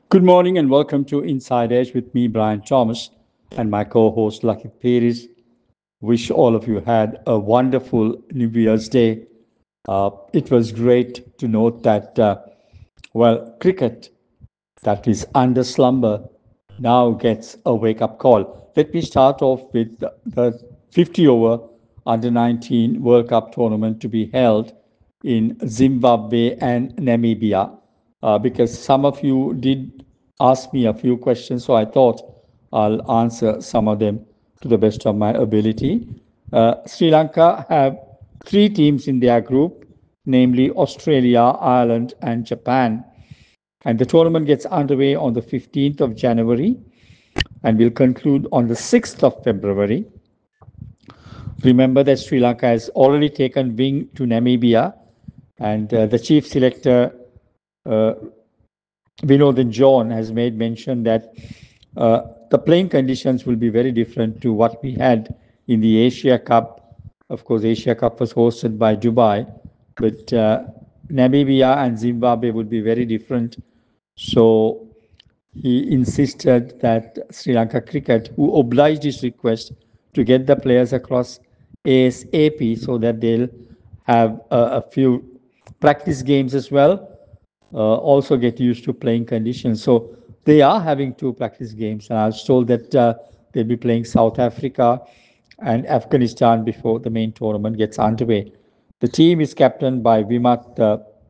Good morning and welcome to Inside Edge with me, Brian Thomas, and my co host, Lucky Pérez. Wish all of you had a wonderful New Year's Day. It was great to note that, cricket that is under slumber now gets a wake up call. Let me start off with the 50 over under 19 World Cup tournament to be held in Zimbabwe and Namibia. Because some of you did ask me a few questions, so I thought I'll answer some of them to the best of my ability. Sri Lanka have three teams in their group, namely Australia, Ireland, and Japan. And the tournament gets underway on the 15th of January and will conclude on the 6th of February. Remember that Sri Lanka has already taken wing to Namibia, and the chief selector, uh, Vinodhan John, has made mention that the playing conditions will be very different to what we had in the Asia Cup. Of course, Asia Cup was hosted by Dubai, but Namibia and Zimbabwe would be very different. So he insisted that Sri Lanka Cricket, who obliged his request to get the players across ASAP so that they'll have a few practice games as well, also get used to playing conditions. So they are having two practice games, and I was told that they'll be playing South Africa and Afghanistan before the main tournament gets underway. The team is captained by Vimat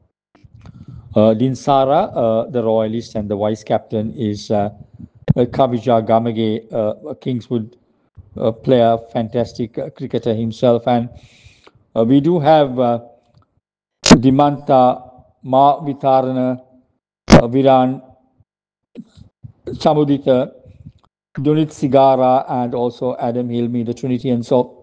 Dinsara, the royalist, and the vice captain is Kavija Gamage, a Kingswood player, fantastic cricketer himself. And we do have Dimanta Ma Vitarana, Viran Samudita, Dunit Sigara, and also Adam Hilmi, the Trinity. And so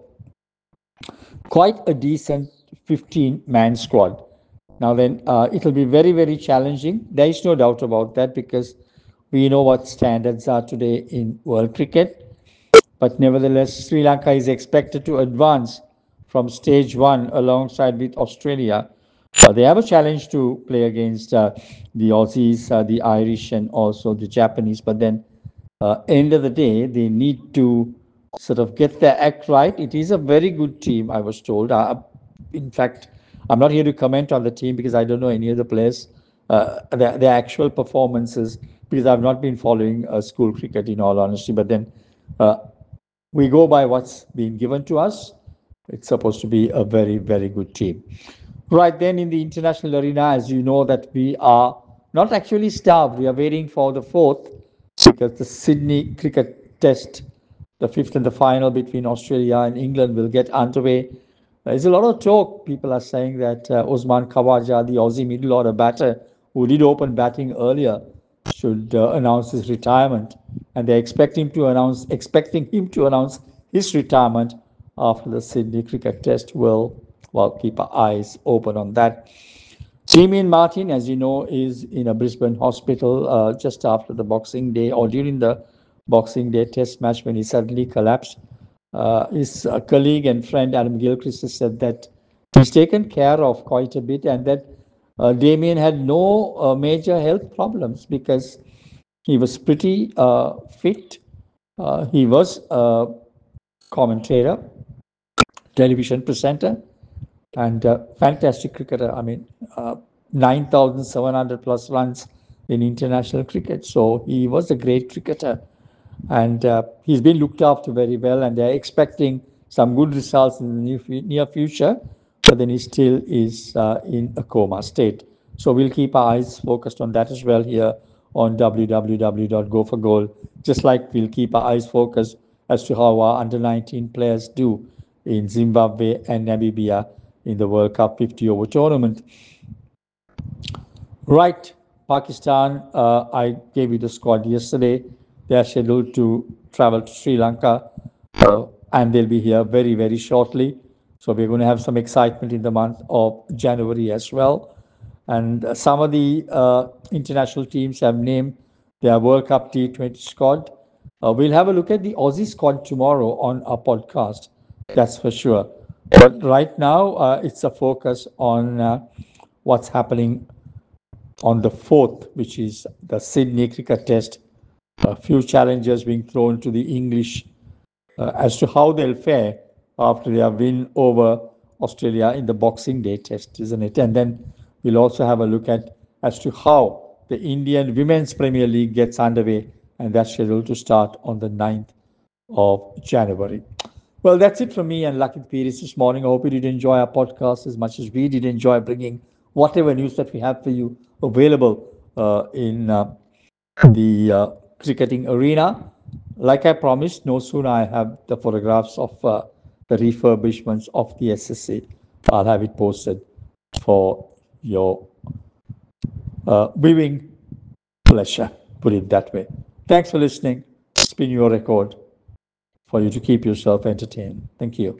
quite a decent 15-man squad. Now then, it'll be very, very challenging. There is no doubt about that because we know what standards are today in world cricket. But nevertheless, Sri Lanka is expected to advance from stage one alongside with Australia. They have a challenge to play against the Aussies, the Irish, and also the Japanese. But then, end of the day, they need to sort of get their act right. It is a very good team, I was told. In fact, I'm not here to comment on the team because I don't know any of the players, their actual performances, because I've not been following school cricket in all honesty. But then uh, we go by what's been given to us. It's supposed to be a very, very good team. Right then, in the international arena, as you know, that we are not actually starved. We are waiting for the fourth because the Sydney Cricket Test, the fifth and the final between Australia and England, will get underway. There's a lot of talk. People are saying that Osman Khawaja, the Aussie middle order batter, who did open batting earlier, should announce his retirement, and they're expecting him to announce his retirement after the Sydney Cricket Test. Well, keep our eyes open on that. Damien Martin, as you know, is in a Brisbane hospital just after the Boxing Day or during the Boxing Day Test match when he suddenly collapsed. His colleague and friend Adam Gilchrist has said that he's taken care of quite a bit and that Damien had no major health problems because he was pretty fit. He was a commentator, television presenter, and fantastic cricketer. I mean, 9,700 plus runs in international cricket. So he was a great cricketer. And he's been looked after very well, and they're expecting some good results in the near future. But then he still is in a coma state. So we'll keep our eyes focused on that as well here on www.goforgoal, just like we'll keep our eyes focused as to how our under 19 players do in Zimbabwe and Namibia in the World Cup 50 over tournament. Right, Pakistan, I gave you the squad yesterday. They are scheduled to travel to Sri Lanka and they'll be here very, very shortly. So we're going to have some excitement in the month of January as well. And some of the international teams have named their World Cup T20 squad. We'll have a look at the Aussie squad tomorrow on our podcast, that's for sure. But right now, it's a focus on what's happening on the 4th, which is the Sydney Cricket Test. A few challenges being thrown to the English as to how they'll fare after their win over Australia in the Boxing Day Test, isn't it? And then we'll also have a look at as to how the Indian Women's Premier League gets underway, and that's scheduled to start on the 9th of January. Well, that's it from me and Lakit Piris this morning. I hope you did enjoy our podcast as much as we did enjoy bringing whatever news that we have for you available in the cricketing arena. Like I promised, no sooner I have the photographs of the refurbishments of the SSC, I'll have it posted for your viewing pleasure, put it that way. Thanks for listening. It's been your record for you to keep yourself entertained. Thank you.